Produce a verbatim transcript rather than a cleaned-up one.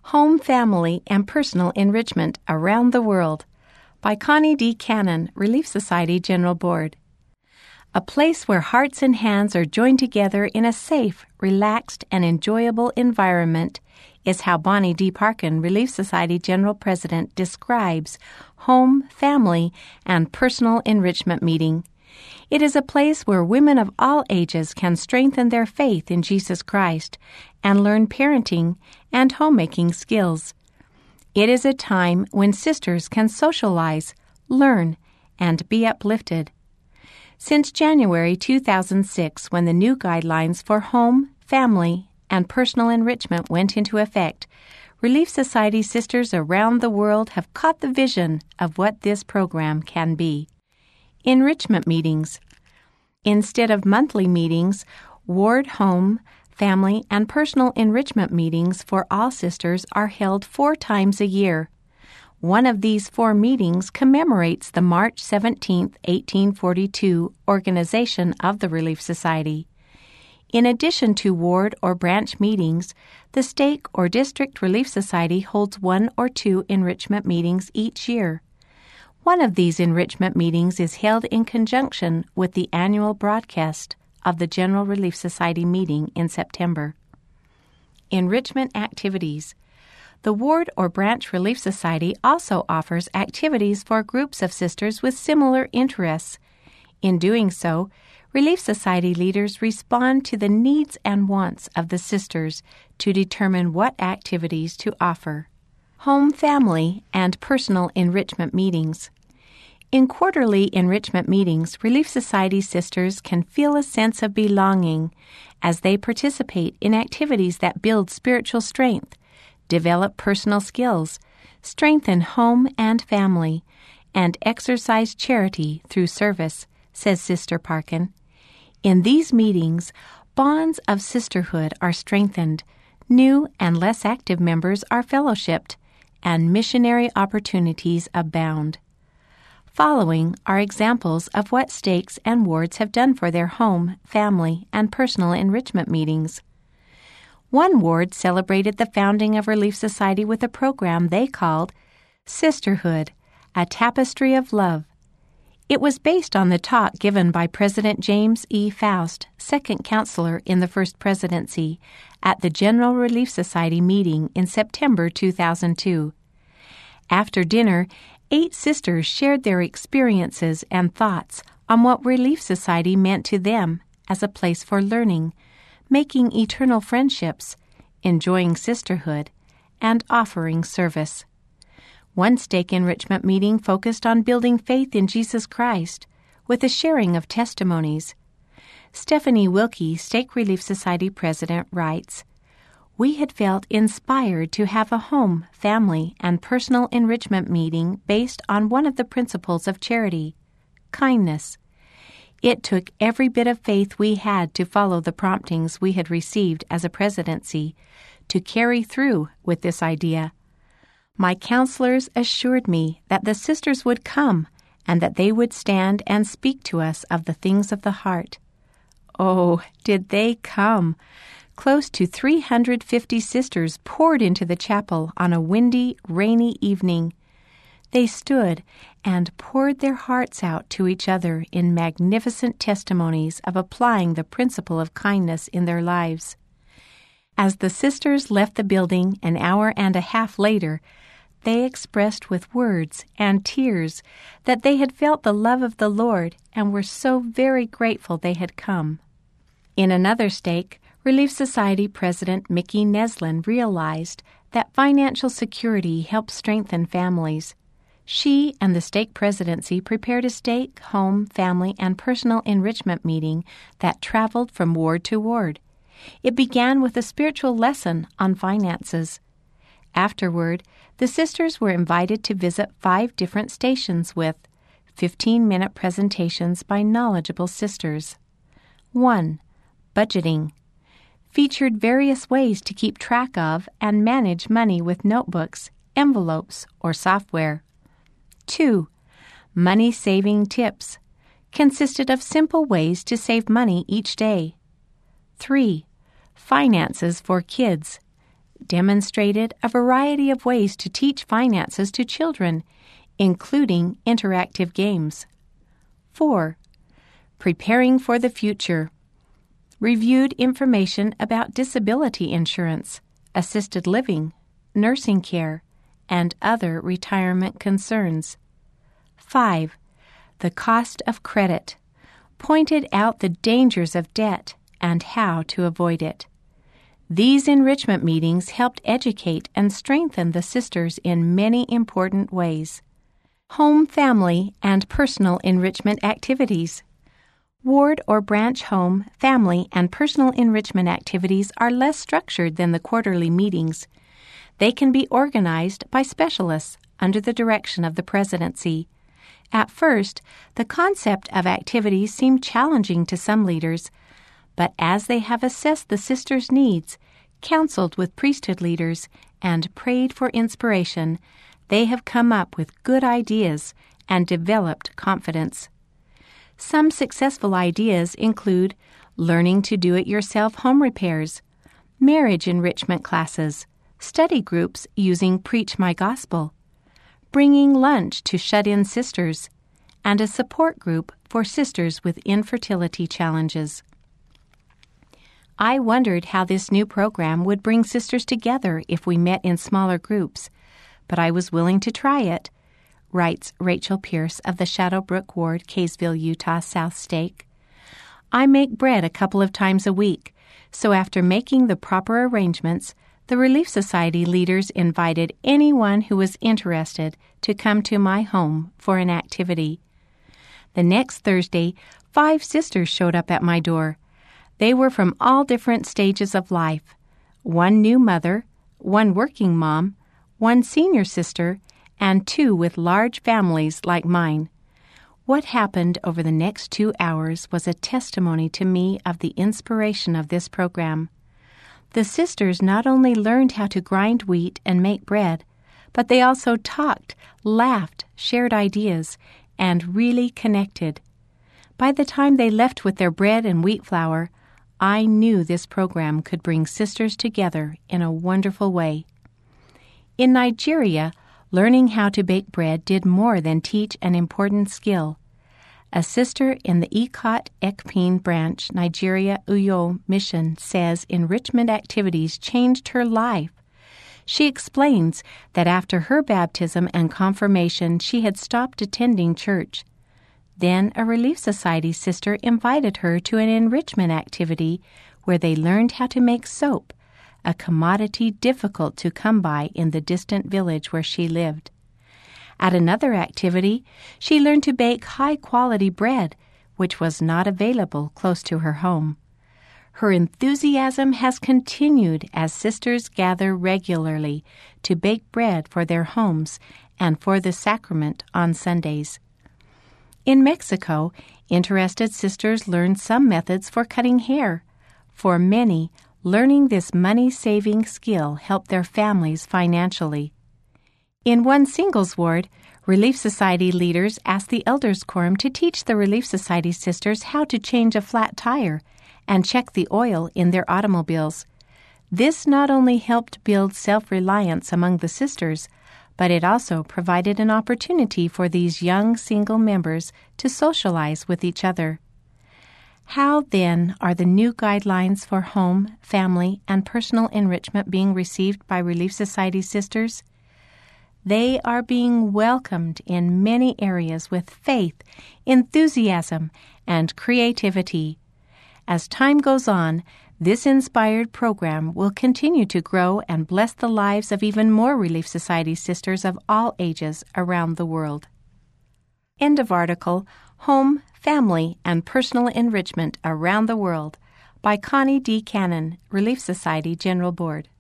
Home, Family, and Personal Enrichment Around the World by Connie D. Cannon, Relief Society General Board. A place where hearts and hands are joined together in a safe, relaxed, and enjoyable environment is how Bonnie D. Parkin, Relief Society General President, describes Home, Family, and Personal Enrichment Meeting. It is a place where women of all ages can strengthen their faith in Jesus Christ and learn parenting and homemaking skills. It is a time when sisters can socialize, learn, and be uplifted. Since January two thousand six, when the new guidelines for home, family, and personal enrichment went into effect, Relief Society sisters around the world have caught the vision of what this program can be. Enrichment meetings. Instead of monthly meetings, ward home, family, and personal enrichment meetings for all sisters are held four times a year. One of these four meetings commemorates the March seventeenth, eighteen forty-two organization of the Relief Society. In addition to ward or branch meetings, the stake or district Relief Society holds one or two enrichment meetings each year. One of these enrichment meetings is held in conjunction with the annual broadcast of the General Relief Society meeting in September. Enrichment activities. The Ward or Branch Relief Society also offers activities for groups of sisters with similar interests. In doing so, Relief Society leaders respond to the needs and wants of the sisters to determine what activities to offer. Home, family, and personal enrichment meetings. In quarterly enrichment meetings, Relief Society sisters can feel a sense of belonging as they participate in activities that build spiritual strength, develop personal skills, strengthen home and family, and exercise charity through service, says Sister Parkin. In these meetings, bonds of sisterhood are strengthened, new and less active members are fellowshipped, and missionary opportunities abound. Following are examples of what stakes and wards have done for their home, family, and personal enrichment meetings. One ward celebrated the founding of Relief Society with a program they called Sisterhood, a Tapestry of Love. It was based on the talk given by President James E. Faust, second counselor in the First Presidency, at the General Relief Society meeting in September two thousand two. After dinner, eight sisters shared their experiences and thoughts on what Relief Society meant to them as a place for learning, making eternal friendships, enjoying sisterhood, and offering service. One stake enrichment meeting focused on building faith in Jesus Christ with a sharing of testimonies. Stephanie Wilkie, Stake Relief Society president, writes, "We had felt inspired to have a home, family, and personal enrichment meeting based on one of the principles of charity, kindness. It took every bit of faith we had to follow the promptings we had received as a presidency to carry through with this idea. My counselors assured me that the sisters would come and that they would stand and speak to us of the things of the heart. Oh, did they come! Close to three hundred fifty sisters poured into the chapel on a windy, rainy evening. They stood and poured their hearts out to each other in magnificent testimonies of applying the principle of kindness in their lives. As the sisters left the building an hour and a half later, they expressed with words and tears that they had felt the love of the Lord and were so very grateful they had come." In another stake, Relief Society President Mickey Neslin realized that financial security helps strengthen families. She and the stake presidency prepared a stake, home, family, and personal enrichment meeting that traveled from ward to ward. It began with a spiritual lesson on finances. Afterward, the sisters were invited to visit five different stations with fifteen-minute presentations by knowledgeable sisters. one. Budgeting. Featured various ways to keep track of and manage money with notebooks, envelopes, or software. two. Money-saving tips. Consisted of simple ways to save money each day. three. Finances for kids. demonstrated a variety of ways to teach finances to children, including interactive games. four. Preparing for the future. Reviewed information about disability insurance, assisted living, nursing care, and other retirement concerns. five. The cost of credit. Pointed out the dangers of debt and how to avoid it. These enrichment meetings helped educate and strengthen the sisters in many important ways. Home, family, and personal enrichment activities. Ward or branch home, family, and personal enrichment activities are less structured than the quarterly meetings. They can be organized by specialists under the direction of the presidency. At first, the concept of activities seemed challenging to some leaders, but as they have assessed the sisters' needs, counseled with priesthood leaders, and prayed for inspiration, they have come up with good ideas and developed confidence. Some successful ideas include learning to do-it-yourself home repairs, marriage enrichment classes, study groups using Preach My Gospel, bringing lunch to shut-in sisters, and a support group for sisters with infertility challenges. I wondered how this new program would bring sisters together if we met in smaller groups, but I was willing to try it, writes Rachel Pierce of the Shadowbrook Ward, Kaysville, Utah, South Stake. I make bread a couple of times a week, so after making the proper arrangements, the Relief Society leaders invited anyone who was interested to come to my home for an activity. The next Thursday, five sisters showed up at my door. They were from all different stages of life. One new mother, one working mom, one senior sister, and two with large families like mine. What happened over the next two hours was a testimony to me of the inspiration of this program. The sisters not only learned how to grind wheat and make bread, but they also talked, laughed, shared ideas, and really connected. By the time they left with their bread and wheat flour, I knew this program could bring sisters together in a wonderful way. In Nigeria, learning how to bake bread did more than teach an important skill. A sister in the Ikot Ekpin branch, Nigeria Uyo mission, says enrichment activities changed her life. She explains that after her baptism and confirmation, she had stopped attending church. Then a Relief Society sister invited her to an enrichment activity where they learned how to make soap, a commodity difficult to come by in the distant village where she lived. At another activity, she learned to bake high-quality bread, which was not available close to her home. Her enthusiasm has continued as sisters gather regularly to bake bread for their homes and for the sacrament on Sundays. In Mexico, interested sisters learned some methods for cutting hair. For many, learning this money-saving skill helped their families financially. In one singles ward, Relief Society leaders asked the Elders Quorum to teach the Relief Society sisters how to change a flat tire and check the oil in their automobiles. This not only helped build self-reliance among the sisters, but it also provided an opportunity for these young single members to socialize with each other. How, then, are the new guidelines for home, family, and personal enrichment being received by Relief Society sisters? They are being welcomed in many areas with faith, enthusiasm, and creativity. As time goes on, this inspired program will continue to grow and bless the lives of even more Relief Society sisters of all ages around the world. End of article, Home, Family, and Personal Enrichment Around the World by Connie D. Cannon, Relief Society General Board.